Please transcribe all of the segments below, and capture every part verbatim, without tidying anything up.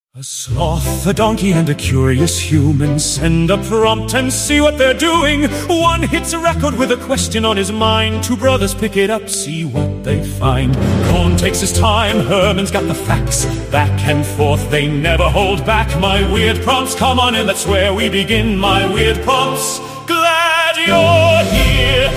A sloth, a donkey, and a curious human send a prompt and see what they're doing. One hits a record with a question on his mind. Two brothers pick it up, see what they find. Cohn takes his time, Herman's got the facts. Back and forth, they never hold back. My weird prompts, come on in, that's where we begin. My weird prompts, glad you're here.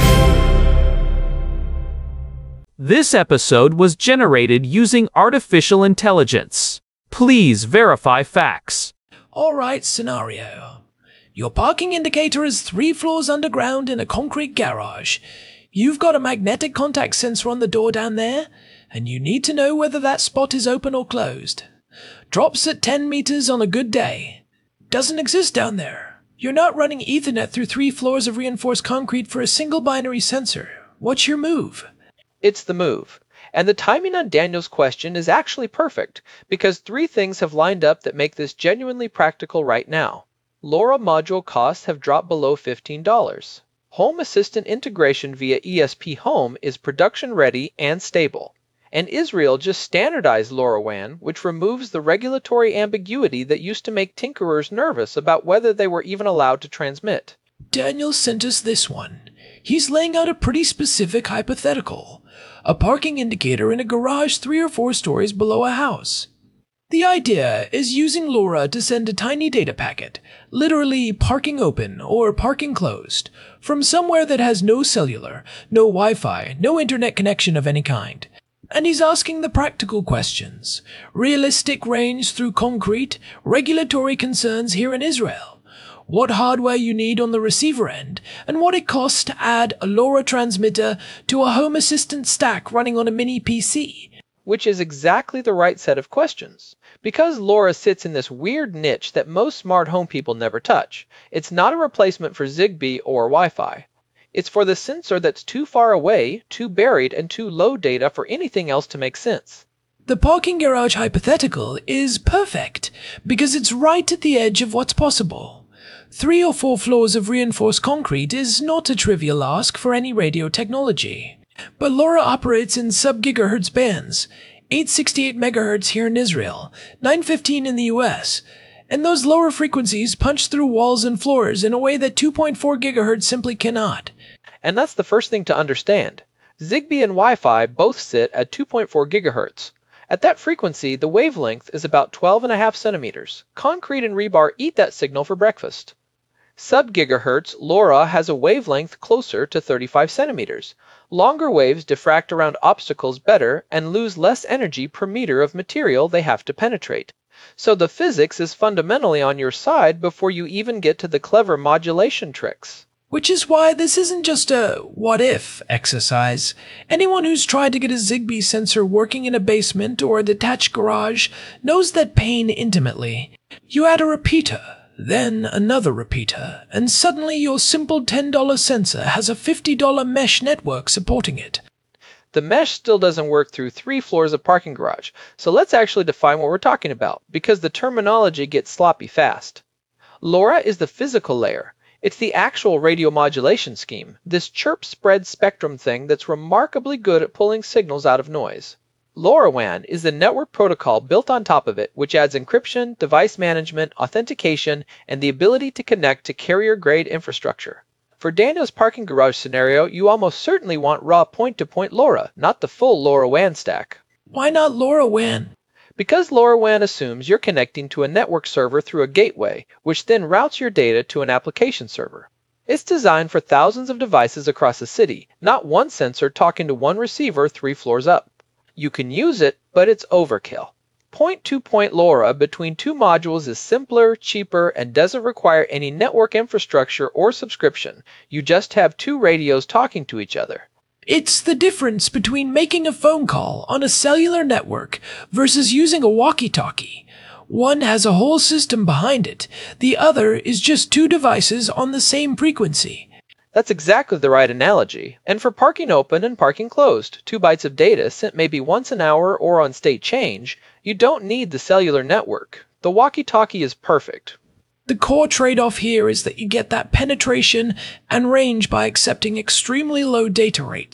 This episode was generated using artificial intelligence. Please verify facts. Alright, scenario. Your parking indicator is three floors underground in a concrete garage. You've got a magnetic contact sensor on the door down there, and you need to know whether that spot is open or closed. Drops at ten meters on a good day. Doesn't exist down there. You're not running Ethernet through three floors of reinforced concrete for a single binary sensor. What's your move? It's the move. And the timing on Daniel's question is actually perfect, because three things have lined up that make this genuinely practical right now. LoRa module costs have dropped below fifteen dollars. Home Assistant integration via E S P Home is production ready and stable. And Israel just standardized LoRaWAN, which removes the regulatory ambiguity that used to make tinkerers nervous about whether they were even allowed to transmit. Daniel sent us this one. He's laying out a pretty specific hypothetical. A parking indicator in a garage three or four stories below a house. The idea is using LoRa to send a tiny data packet, literally parking open or parking closed, from somewhere that has no cellular, no Wi-Fi, no internet connection of any kind. And he's asking the practical questions. Realistic range through concrete, regulatory concerns here in Israel. What hardware you need on the receiver end, and what it costs to add a LoRa transmitter to a Home Assistant stack running on a mini P C. Which is exactly the right set of questions. Because LoRa sits in this weird niche that most smart home people never touch, it's not a replacement for Zigbee or Wi-Fi. It's for the sensor that's too far away, too buried, and too low data for anything else to make sense. The parking garage hypothetical is perfect, because it's right at the edge of what's possible. Three or four floors of reinforced concrete is not a trivial ask for any radio technology. But LoRa operates in sub-gigahertz bands, eight sixty-eight megahertz here in Israel, nine fifteen in the U S, and those lower frequencies punch through walls and floors in a way that two point four gigahertz simply cannot. And that's the first thing to understand. Zigbee and Wi-Fi both sit at two point four gigahertz. At that frequency, the wavelength is about twelve and a half centimeters. Concrete and rebar eat that signal for breakfast. Sub-gigahertz, LoRa has a wavelength closer to thirty-five centimeters. Longer waves diffract around obstacles better and lose less energy per meter of material they have to penetrate. So the physics is fundamentally on your side before you even get to the clever modulation tricks. Which is why this isn't just a what-if exercise. Anyone who's tried to get a Zigbee sensor working in a basement or a detached garage knows that pain intimately. You add a repeater, then another repeater, and suddenly your simple ten dollar sensor has a fifty dollar mesh network supporting it. The mesh still doesn't work through three floors of parking garage, so let's actually define what we're talking about, because the terminology gets sloppy fast. LoRa is the physical layer. It's the actual radio modulation scheme, this chirp spread spectrum thing that's remarkably good at pulling signals out of noise. LoRaWAN is the network protocol built on top of it, which adds encryption, device management, authentication, and the ability to connect to carrier-grade infrastructure. For Daniel's parking garage scenario, you almost certainly want raw point-to-point LoRa, not the full LoRaWAN stack. Why not LoRaWAN? Because LoRaWAN assumes you're connecting to a network server through a gateway, which then routes your data to an application server. It's designed for thousands of devices across the city, not one sensor talking to one receiver three floors up. You can use it, but it's overkill. Point-to-point LoRa between two modules is simpler, cheaper, and doesn't require any network infrastructure or subscription. You just have two radios talking to each other. It's the difference between making a phone call on a cellular network versus using a walkie-talkie. One has a whole system behind it. The other is just two devices on the same frequency. That's exactly the right analogy. And for parking open and parking closed, two bytes of data sent maybe once an hour or on state change, you don't need the cellular network. The walkie-talkie is perfect. The core trade-off here is that you get that penetration and range by accepting extremely low data rates.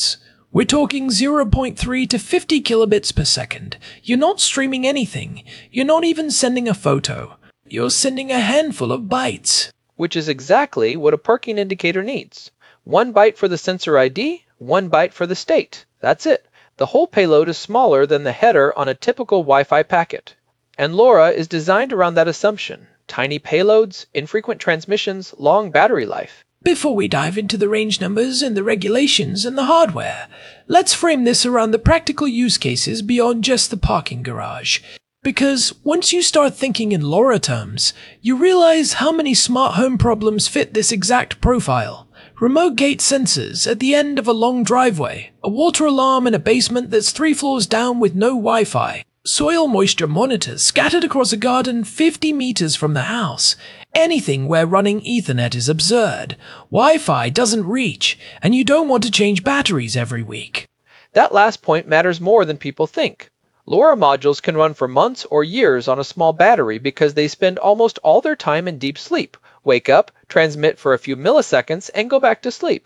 We're talking zero point three to fifty kilobits per second. You're not streaming anything. You're not even sending a photo. You're sending a handful of bytes. Which is exactly what a parking indicator needs. One byte for the sensor I D, one byte for the state. That's it. The whole payload is smaller than the header on a typical Wi-Fi packet. And LoRa is designed around that assumption. Tiny payloads, infrequent transmissions, long battery life. Before we dive into the range numbers and the regulations and the hardware, let's frame this around the practical use cases beyond just the parking garage. Because once you start thinking in LoRa terms, you realize how many smart home problems fit this exact profile. Remote gate sensors at the end of a long driveway, a water alarm in a basement that's three floors down with no Wi-Fi, soil moisture monitors scattered across a garden fifty meters from the house. Anything where running Ethernet is absurd. Wi-Fi doesn't reach, and you don't want to change batteries every week. That last point matters more than people think. LoRa modules can run for months or years on a small battery because they spend almost all their time in deep sleep, wake up, transmit for a few milliseconds, and go back to sleep.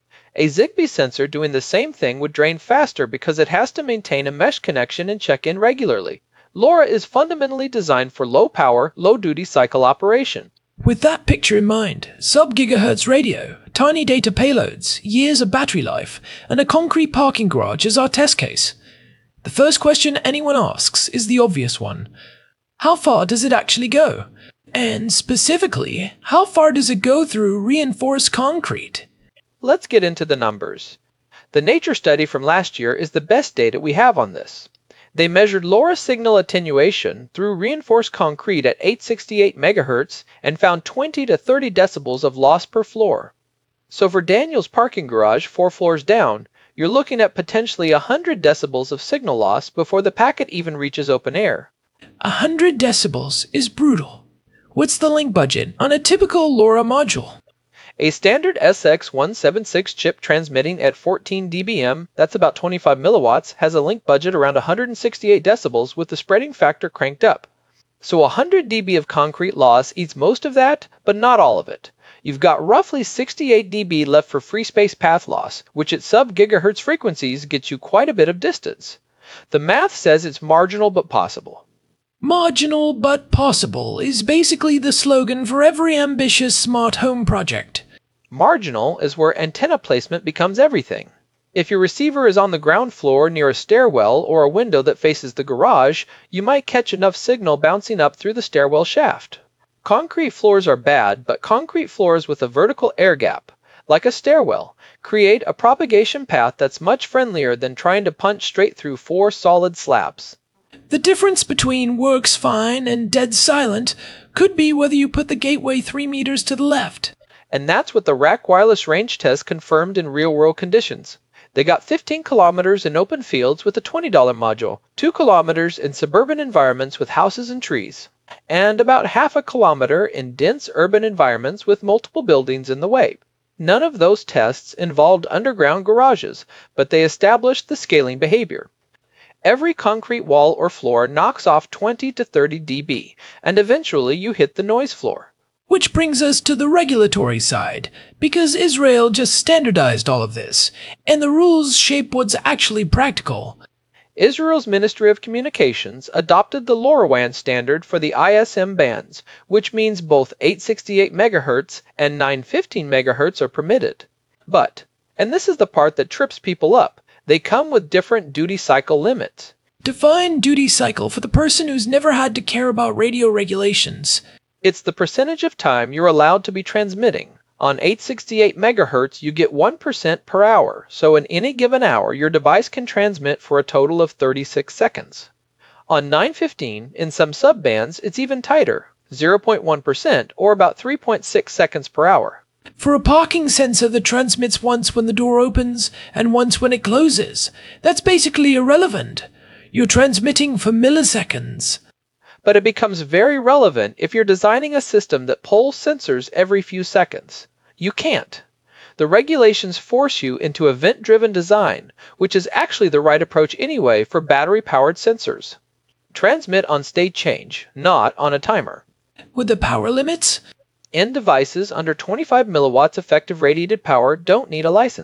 A Zigbee sensor doing the same thing would drain faster because it has to maintain a mesh connection and check in regularly. LoRa is fundamentally designed for low-power, low-duty cycle operation. With that picture in mind, sub-gigahertz radio, tiny data payloads, years of battery life, and a concrete parking garage is our test case. The first question anyone asks is the obvious one. How far does it actually go? And specifically, how far does it go through reinforced concrete? Let's get into the numbers. The Nature study from last year is the best data we have on this. They measured LoRa signal attenuation through reinforced concrete at eight hundred sixty-eight megahertz and found twenty to thirty decibels of loss per floor. So for Daniel's parking garage, four floors down, you're looking at potentially one hundred decibels of signal loss before the packet even reaches open air. one hundred decibels is brutal. What's the link budget on a typical LoRa module? A standard S X one seventy-six chip transmitting at fourteen D B M, that's about twenty-five milliwatts, has a link budget around one hundred sixty-eight decibels with the spreading factor cranked up. So one hundred decibels of concrete loss eats most of that, but not all of it. You've got roughly sixty-eight decibels left for free space path loss, which at sub-gigahertz frequencies gets you quite a bit of distance. The math says it's marginal but possible. Marginal but possible is basically the slogan for every ambitious smart home project. Marginal is where antenna placement becomes everything. If your receiver is on the ground floor near a stairwell or a window that faces the garage, you might catch enough signal bouncing up through the stairwell shaft. Concrete floors are bad, but concrete floors with a vertical air gap, like a stairwell, create a propagation path that's much friendlier than trying to punch straight through four solid slabs. The difference between works fine and dead silent could be whether you put the gateway three meters to the left. And that's what the Rack Wireless range test confirmed in real-world conditions. They got fifteen kilometers in open fields with a twenty dollar module, two kilometers in suburban environments with houses and trees, and about half a kilometer in dense urban environments with multiple buildings in the way. None of those tests involved underground garages, but they established the scaling behavior. Every concrete wall or floor knocks off twenty to thirty decibels, and eventually you hit the noise floor. Which brings us to the regulatory side, because Israel just standardized all of this, and the rules shape what's actually practical. Israel's Ministry of Communications adopted the LoRaWAN standard for the I S M bands, which means both eight hundred sixty-eight megahertz and nine hundred fifteen megahertz are permitted. But, and this is the part that trips people up, they come with different duty cycle limits. Define duty cycle for the person who's never had to care about radio regulations. It's the percentage of time you're allowed to be transmitting. On eight hundred sixty-eight megahertz, you get one percent per hour, so in any given hour, your device can transmit for a total of thirty-six seconds. On nine hundred fifteen, in some subbands, it's even tighter, zero point one percent, or about three point six seconds per hour. For a parking sensor that transmits once when the door opens and once when it closes, that's basically irrelevant. You're transmitting for milliseconds. But it becomes very relevant if you're designing a system that pulls sensors every few seconds. You can't. The regulations force you into event-driven design, which is actually the right approach anyway for battery-powered sensors. Transmit on state change, not on a timer. With the power limits? End devices under twenty-five milliwatts effective radiated power don't need a license.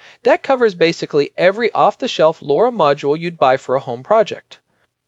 That covers basically every off-the-shelf LoRa module you'd buy for a home project.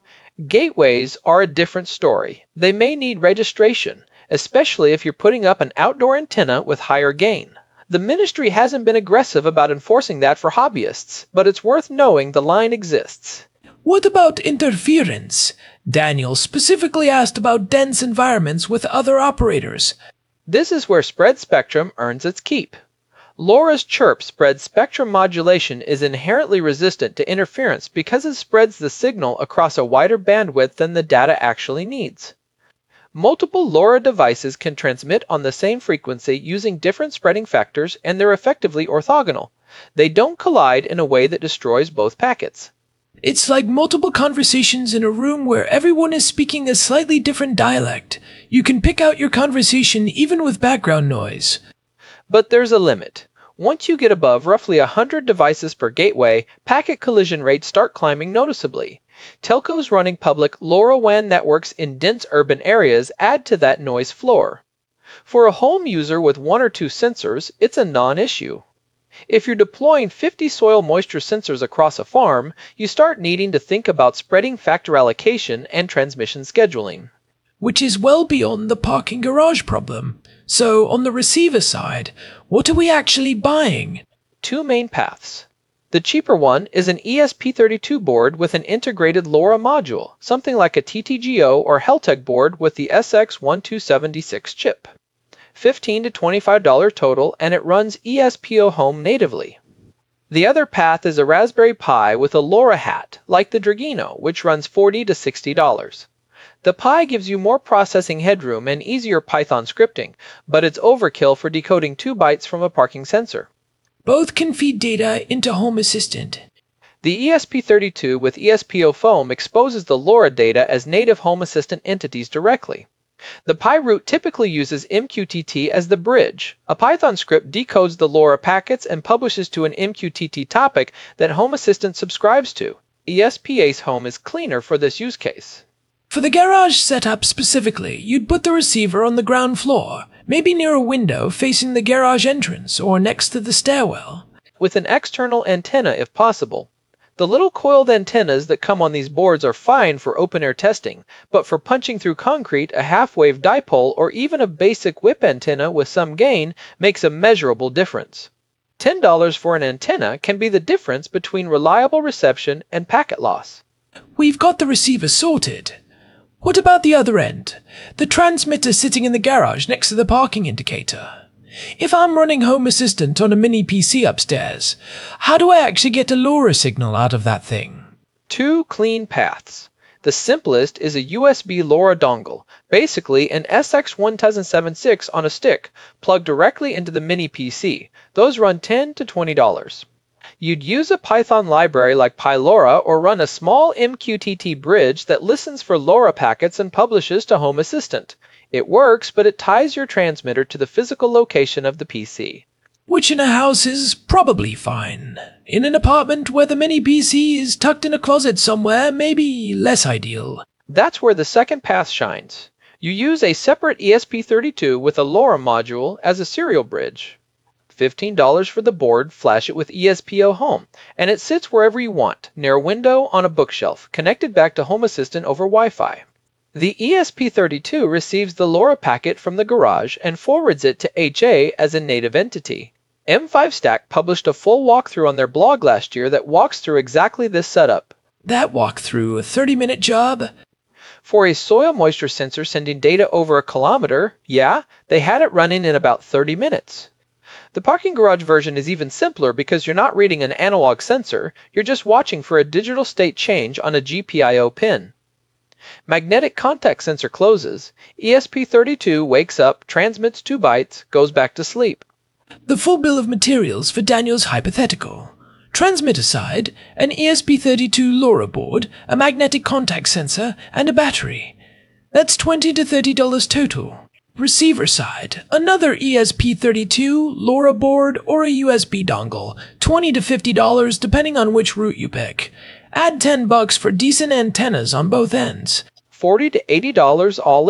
Gateways are a different story. They may need registration, especially if you're putting up an outdoor antenna with higher gain. The ministry hasn't been aggressive about enforcing that for hobbyists, but it's worth knowing the line exists. What about interference? Daniel specifically asked about dense environments with other operators. This is where spread spectrum earns its keep. LoRa's chirp spread spectrum modulation is inherently resistant to interference because it spreads the signal across a wider bandwidth than the data actually needs. Multiple LoRa devices can transmit on the same frequency using different spreading factors, and they're effectively orthogonal. They don't collide in a way that destroys both packets. It's like multiple conversations in a room where everyone is speaking a slightly different dialect. You can pick out your conversation even with background noise. But there's a limit. Once you get above roughly one hundred devices per gateway, packet collision rates start climbing noticeably. Telcos running public LoRaWAN networks in dense urban areas add to that noise floor. For a home user with one or two sensors, it's a non-issue. If you're deploying fifty soil moisture sensors across a farm, you start needing to think about spreading factor allocation and transmission scheduling. Which is well beyond the parking garage problem. So, on the receiver side, what are we actually buying? Two main paths. The cheaper one is an E S P thirty-two board with an integrated LoRa module, something like a T T G O or Heltec board with the S X one two seven six chip. fifteen to twenty-five dollars total, and it runs E S P O Home natively. The other path is a Raspberry Pi with a LoRa hat, like the Dragino, which runs forty to sixty dollars. The Pi gives you more processing headroom and easier Python scripting, but it's overkill for decoding two bytes from a parking sensor. Both can feed data into Home Assistant. The E S P thirty-two with E S P O Foam exposes the LoRa data as native Home Assistant entities directly. The Pi route typically uses M Q T T as the bridge. A Python script decodes the LoRa packets and publishes to an M Q T T topic that Home Assistant subscribes to. E S P Ace Home is cleaner for this use case. For the garage setup specifically, you'd put the receiver on the ground floor, maybe near a window facing the garage entrance or next to the stairwell. With an external antenna if possible. The little coiled antennas that come on these boards are fine for open-air testing, but for punching through concrete, a half-wave dipole or even a basic whip antenna with some gain makes a measurable difference. ten dollars for an antenna can be the difference between reliable reception and packet loss. We've got the receiver sorted. What about the other end? The transmitter sitting in the garage next to the parking indicator. If I'm running Home Assistant on a mini P C upstairs, how do I actually get a LoRa signal out of that thing? Two clean paths. The simplest is a U S B LoRa dongle, basically an S X one two seven six on a stick, plugged directly into the mini P C. Those run ten to twenty dollars. You'd use a Python library like PyLoRa or run a small M Q T T bridge that listens for LoRa packets and publishes to Home Assistant. It works, but it ties your transmitter to the physical location of the P C. Which in a house is probably fine. In an apartment where the mini P C is tucked in a closet somewhere, maybe less ideal. That's where the second path shines. You use a separate E S P thirty-two with a LoRa module as a serial bridge. fifteen dollars for the board, flash it with E S P O Home, and it sits wherever you want, near a window, on a bookshelf, connected back to Home Assistant over Wi-Fi. The E S P thirty-two receives the LoRa packet from the garage and forwards it to H A as a native entity. M five Stack published a full walkthrough on their blog last year that walks through exactly this setup. That walkthrough, a thirty-minute job? For a soil moisture sensor sending data over a kilometer, yeah, they had it running in about thirty minutes. The parking garage version is even simpler because you're not reading an analog sensor, you're just watching for a digital state change on a G P I O pin. Magnetic contact sensor closes, E S P thirty-two wakes up, transmits two bytes, goes back to sleep. The full bill of materials for Daniel's hypothetical. Transmitter side, an E S P thirty-two LoRa board, a magnetic contact sensor, and a battery. That's twenty to thirty dollars total. Receiver side, another E S P thirty-two, LoRa board, or a U S B dongle, twenty to fifty dollars depending on which route you pick. Add ten bucks for decent antennas on both ends. forty to eighty dollars all in.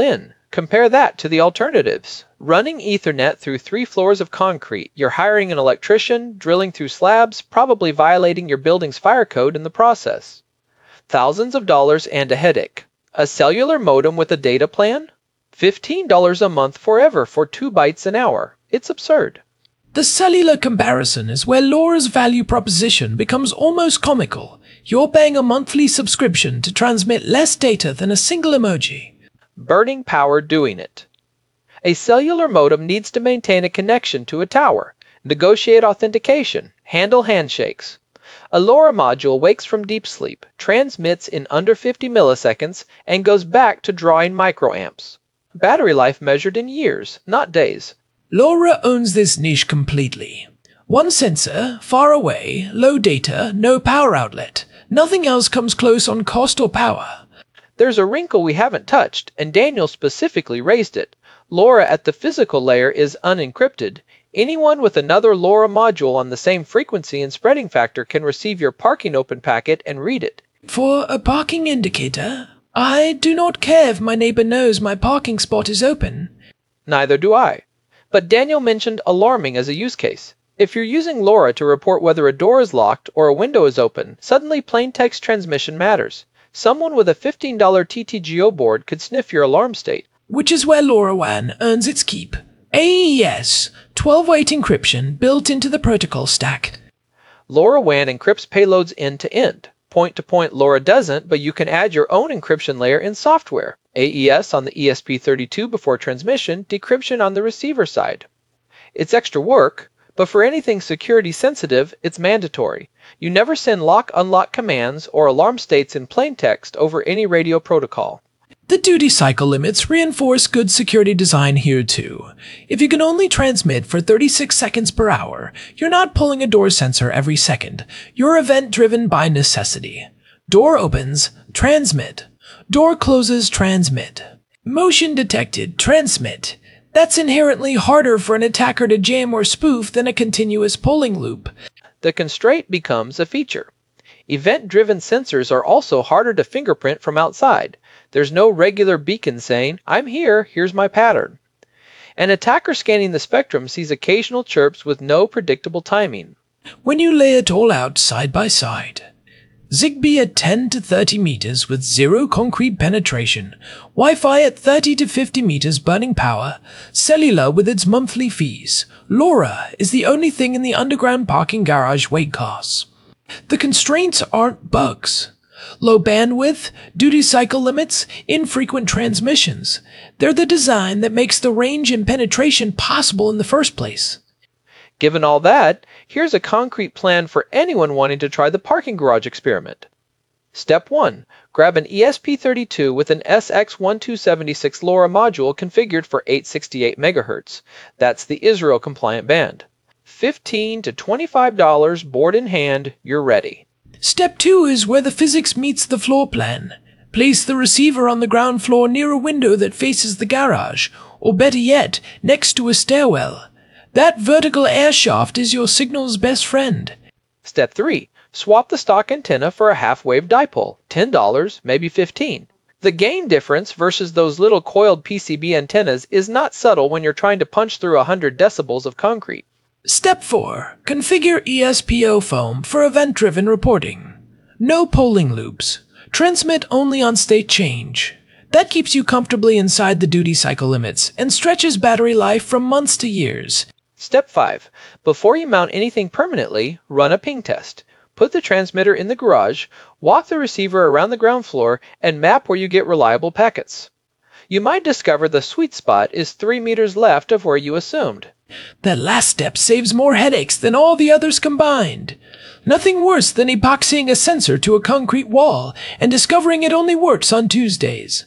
Compare that to the alternatives. Running Ethernet through three floors of concrete, you're hiring an electrician, drilling through slabs, probably violating your building's fire code in the process. Thousands of dollars and a headache. A cellular modem with a data plan? fifteen dollars a month forever for two bytes an hour. It's absurd. The cellular comparison is where Laura's value proposition becomes almost comical. You're paying a monthly subscription to transmit less data than a single emoji. Burning power doing it. A cellular modem needs to maintain a connection to a tower, negotiate authentication, handle handshakes. A LoRa module wakes from deep sleep, transmits in under fifty milliseconds, and goes back to drawing microamps. Battery life measured in years, not days. LoRa owns this niche completely. One sensor, far away, low data, no power outlet. Nothing else comes close on cost or power. There's a wrinkle we haven't touched, and Daniel specifically raised it. LoRa at the physical layer is unencrypted. Anyone with another LoRa module on the same frequency and spreading factor can receive your parking open packet and read it. For a parking indicator, I do not care if my neighbor knows my parking spot is open. Neither do I. But Daniel mentioned alarming as a use case. If you're using LoRa to report whether a door is locked or a window is open, suddenly plain text transmission matters. Someone with a fifteen dollar T T G O board could sniff your alarm state. Which is where LoRaWAN earns its keep. A E S, twelve-way encryption built into the protocol stack. LoRaWAN encrypts payloads end-to-end. Point-to-point LoRa doesn't, but you can add your own encryption layer in software. A E S on the E S P thirty-two before transmission, decryption on the receiver side. It's extra work, but for anything security sensitive, it's mandatory. You never send lock-unlock commands or alarm states in plain text over any radio protocol. The duty cycle limits reinforce good security design here too. If you can only transmit for thirty-six seconds per hour, you're not pulling a door sensor every second. You're event-driven by necessity. Door opens, transmit. Door closes, transmit. Motion detected, transmit. That's inherently harder for an attacker to jam or spoof than a continuous polling loop. The constraint becomes a feature. Event-driven sensors are also harder to fingerprint from outside. There's no regular beacon saying, "I'm here, here's my pattern." An attacker scanning the spectrum sees occasional chirps with no predictable timing. When you lay it all out side by side, Zigbee at ten to thirty meters with zero concrete penetration, Wi-Fi at thirty to fifty meters burning power, cellular with its monthly fees, LoRa is the only thing in the underground parking garage weight class. The constraints aren't bugs. Low bandwidth, duty cycle limits, infrequent transmissions. They're the design that makes the range and penetration possible in the first place. Given all that, here's a concrete plan for anyone wanting to try the parking garage experiment. Step one. Grab an E S P thirty-two with an S X twelve seventy-six LoRa module configured for eight hundred sixty-eight megahertz. That's the Israel-compliant band. fifteen to twenty-five dollars, board in hand, you're ready. Step two is where the physics meets the floor plan. Place the receiver on the ground floor near a window that faces the garage, or better yet, next to a stairwell. That vertical air shaft is your signal's best friend. Step three. Swap the stock antenna for a half-wave dipole, ten dollars, maybe fifteen dollars. The gain difference versus those little coiled P C B antennas is not subtle when you're trying to punch through one hundred decibels of concrete. Step four. Configure E S P O foam for event-driven reporting. No polling loops. Transmit only on state change. That keeps you comfortably inside the duty cycle limits and stretches battery life from months to years. Step five. Before you mount anything permanently, run a ping test. Put the transmitter in the garage, walk the receiver around the ground floor, and map where you get reliable packets. You might discover the sweet spot is three meters left of where you assumed. That last step saves more headaches than all the others combined. Nothing worse than epoxying a sensor to a concrete wall and discovering it only works on Tuesdays.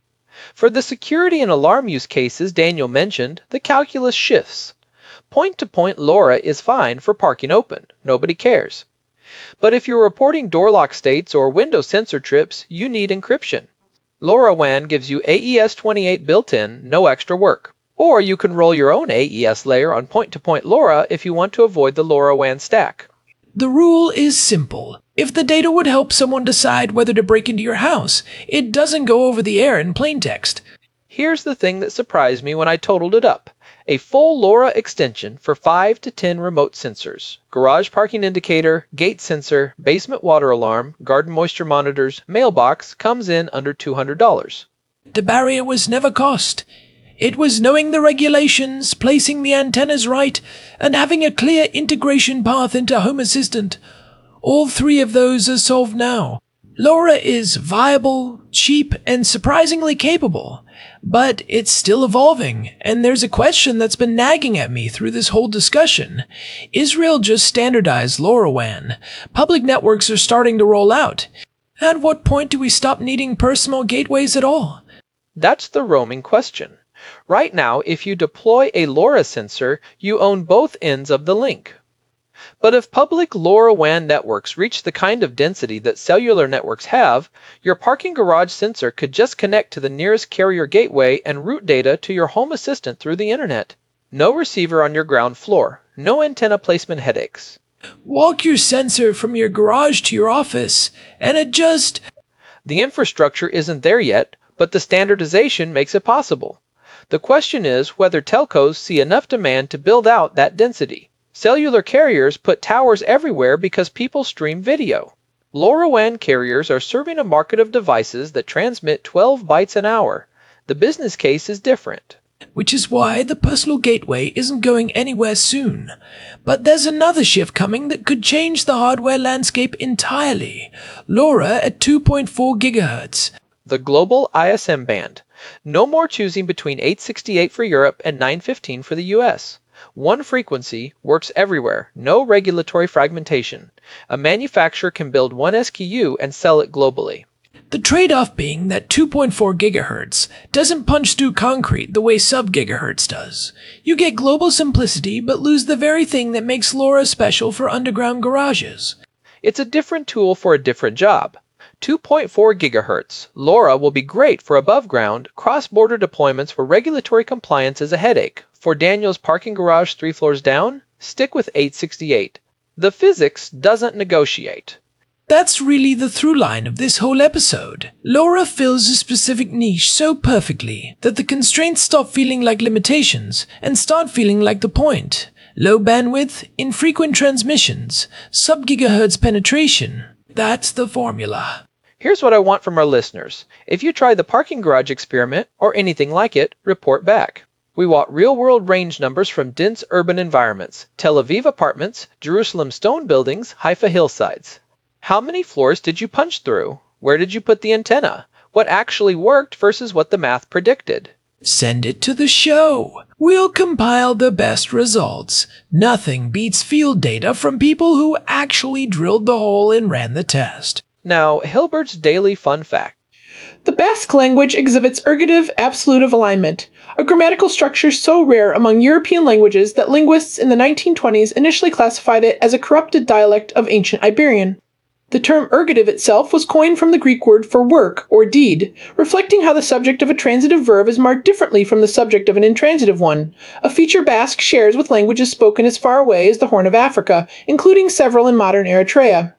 For the security and alarm use cases Daniel mentioned, the calculus shifts. Point-to-point LoRa is fine for parking open. Nobody cares. But if you're reporting door lock states or window sensor trips, you need encryption. LoRaWAN gives you A E S twenty-eight built in, no extra work. Or you can roll your own A E S layer on point-to-point LoRa if you want to avoid the LoRaWAN stack. The rule is simple. If the data would help someone decide whether to break into your house, it doesn't go over the air in plain text. Here's the thing that surprised me when I totaled it up. A full LoRa extension for five to ten remote sensors, garage parking indicator, gate sensor, basement water alarm, garden moisture monitors, mailbox comes in under two hundred dollars. The barrier was never cost. It was knowing the regulations, placing the antennas right, and having a clear integration path into Home Assistant. All three of those are solved now. LoRa is viable, cheap, and surprisingly capable. But it's still evolving, and there's a question that's been nagging at me through this whole discussion. Israel just standardized LoRaWAN. Public networks are starting to roll out. At what point do we stop needing personal gateways at all? That's the roaming question. Right now, if you deploy a LoRa sensor, you own both ends of the link. But if public LoRaWAN networks reach the kind of density that cellular networks have, your parking garage sensor could just connect to the nearest carrier gateway and route data to your Home Assistant through the internet. No receiver on your ground floor. No antenna placement headaches. Walk your sensor from your garage to your office and adjust. The infrastructure isn't there yet, but the standardization makes it possible. The question is whether telcos see enough demand to build out that density. Cellular carriers put towers everywhere because people stream video. LoRaWAN carriers are serving a market of devices that transmit twelve bytes an hour. The business case is different. Which is why the personal gateway isn't going anywhere soon. But there's another shift coming that could change the hardware landscape entirely. LoRa at two point four gigahertz. The global I S M band. No more choosing between eight sixty-eight for Europe and nine fifteen for the U S. One frequency works everywhere, no regulatory fragmentation. A manufacturer can build one S K U and sell it globally. The trade-off being that two point four gigahertz doesn't punch through concrete the way sub-gigahertz does. You get global simplicity but lose the very thing that makes LoRa special for underground garages. It's a different tool for a different job. two point four gigahertz. LoRa will be great for above-ground, cross-border deployments where regulatory compliance is a headache. For Daniel's parking garage three floors down, stick with eight sixty-eight. The physics doesn't negotiate. That's really the through line of this whole episode. LoRa fills a specific niche so perfectly that the constraints stop feeling like limitations and start feeling like the point. Low bandwidth, infrequent transmissions, sub-gigahertz penetration. That's the formula. Here's what I want from our listeners. If you try the parking garage experiment or anything like it, report back. We want real-world range numbers from dense urban environments, Tel Aviv apartments, Jerusalem stone buildings, Haifa hillsides. How many floors did you punch through? Where did you put the antenna? What actually worked versus what the math predicted? Send it to the show. We'll compile the best results. Nothing beats field data from people who actually drilled the hole and ran the test. Now, Hilbert's daily fun fact. The Basque language exhibits ergative absolutive alignment, a grammatical structure so rare among European languages that linguists in the nineteen twenties initially classified it as a corrupted dialect of ancient Iberian. The term ergative itself was coined from the Greek word for work or deed, reflecting how the subject of a transitive verb is marked differently from the subject of an intransitive one, a feature Basque shares with languages spoken as far away as the Horn of Africa, including several in modern Eritrea.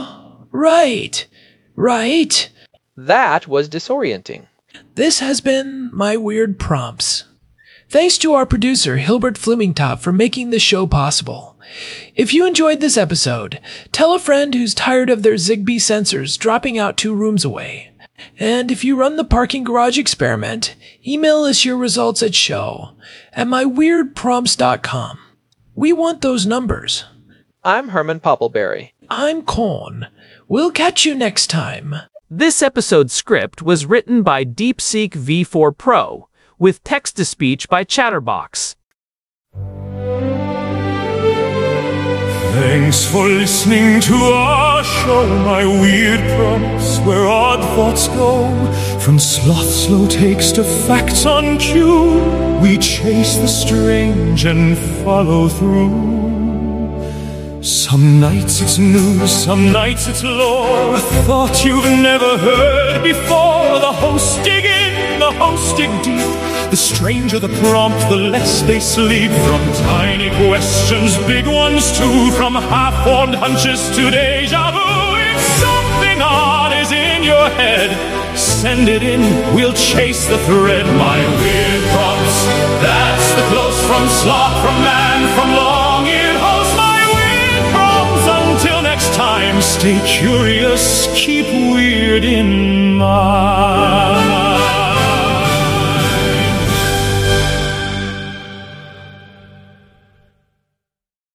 Right, right. That was disorienting. This has been my weird prompts. Thanks to our producer, Hilbert Flemingtop, for making this show possible. If you enjoyed this episode, tell a friend who's tired of their Zigbee sensors dropping out two rooms away. And if you run the parking garage experiment, email us your results at show at my weird prompts dot com. We want those numbers. I'm Herman Poppleberry. I'm Corn. We'll catch you next time. This episode's script was written by DeepSeek V four Pro, with text-to-speech by Chatterbox. Thanks for listening to our show, My Weird Prompts, where odd thoughts go. From sloth slow takes to facts on cue, we chase the strange and follow through. Some nights it's news, some nights it's lore, a thought you've never heard before. The hosts dig in, the hosts dig deep. The stranger the prompt, the less they sleep. From tiny questions, big ones too. From half-formed hunches to deja vu. If something odd is in your head, send it in, we'll chase the thread. My weird prompts, that's the close from slop, from man, from long-eared host. My weird prompts, until next time, stay curious, keep weird in mind.